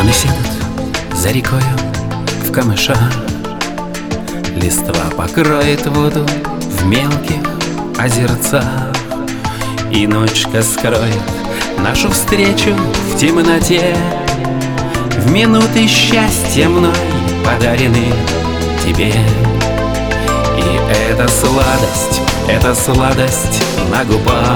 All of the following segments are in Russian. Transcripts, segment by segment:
Туманы сядут за рекою в камышах, листва покроет воду в мелких озерцах, и ночка скроет нашу встречу в темноте, в минуты счастья мной подарены тебе. И эта сладость на губах,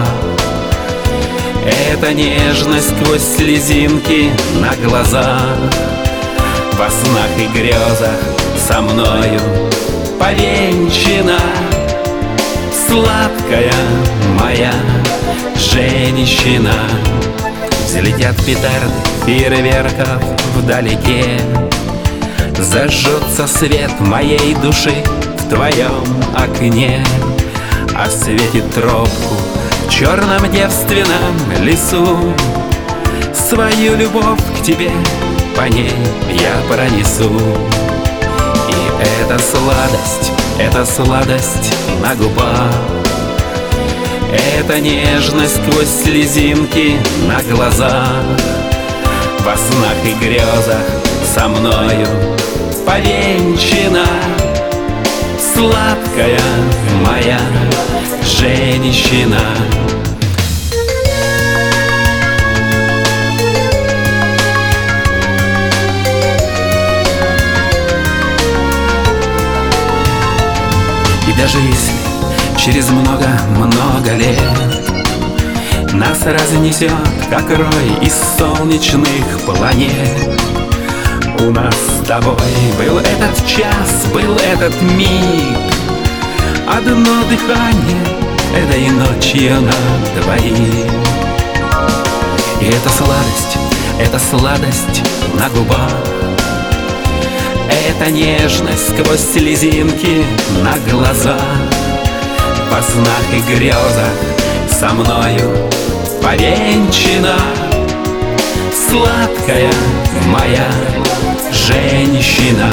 эта нежность сквозь слезинки на глазах, во снах и грезах со мною повенчана, сладкая моя женщина. Взлетят петарды фейерверков вдалеке, зажжется свет моей души в твоем окне, осветит тропку в черном девственном лесу. Свою любовь к тебе по ней я пронесу. И эта сладость на губах, эта нежность сквозь слезинки на глазах, во снах и грезах со мною повенчана, сладкая моя женщина. И даже если через много-много лет нас разнесет, как рой из солнечных планет, у нас с тобой был этот час, был этот миг, одно дыхание этой ночью на двоих. И эта сладость на губах, эта нежность сквозь слезинки на глазах, во снах и грезах со мною повенчана, сладкая моя женщина.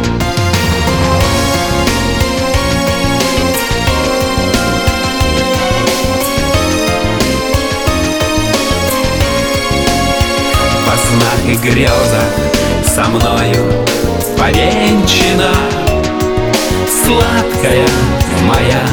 Во снах и грезах со мною повенчана, сладкая моя